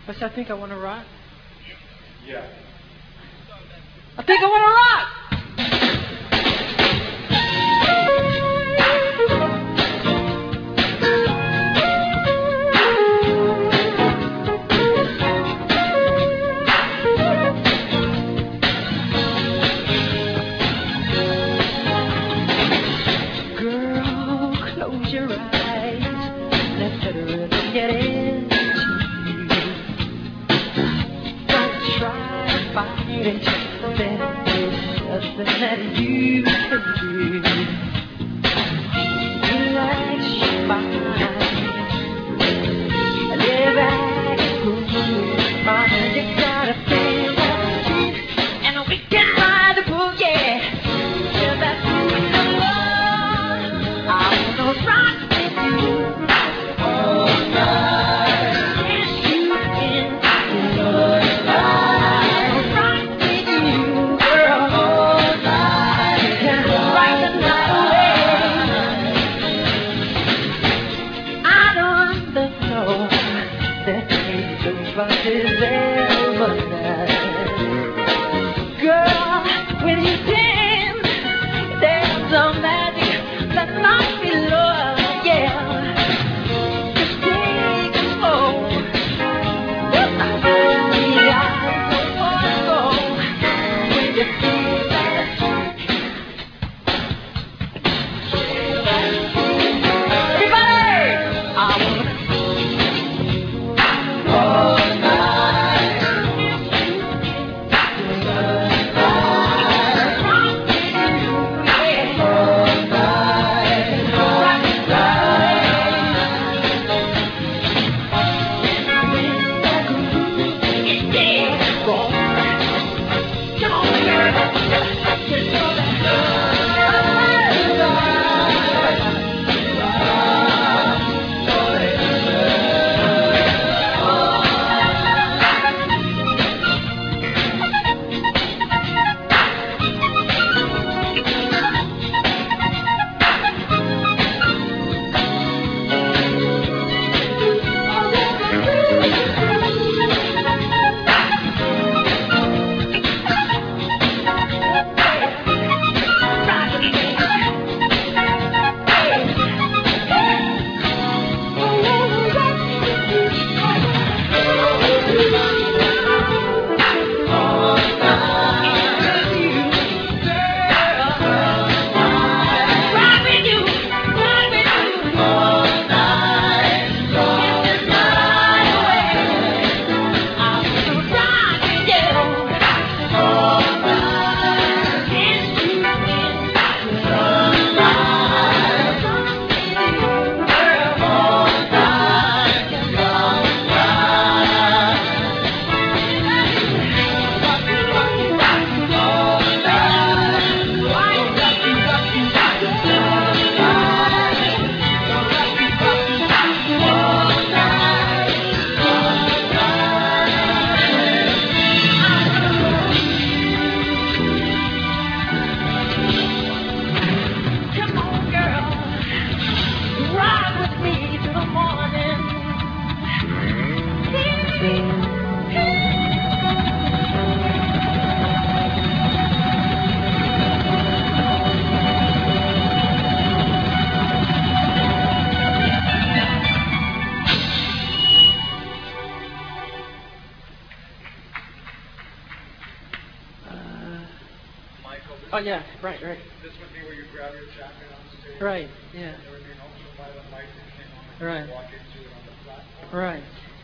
I think I want to rock. Yeah. I think I want to rock. Girl, close your eyes. Let's get into you. Don't try to fight it. There's nothing that you can do. Relax your mind. Live at home. Mind, you gotta feel that beat. And we can ride the boogie. Feel that beat of love. I wanna rock with you all night. Yes, you can. All night. Rock with you, girl, all night. Can rock the night away. I don't know that ain't nobody's ever night. Girl, when you dance, there's a magic that knocks me low, yeah. Just take it slow. These eyes don't wanna go. When you feel that, everybody, I wanna all night. Come on, girl, ride with me till the morning. Michael, Oh yeah, right. this would be where you grab your jacket on stage. Right, yeah. And everything else by the mic that came on. Right. Walk into it on the platform. Right.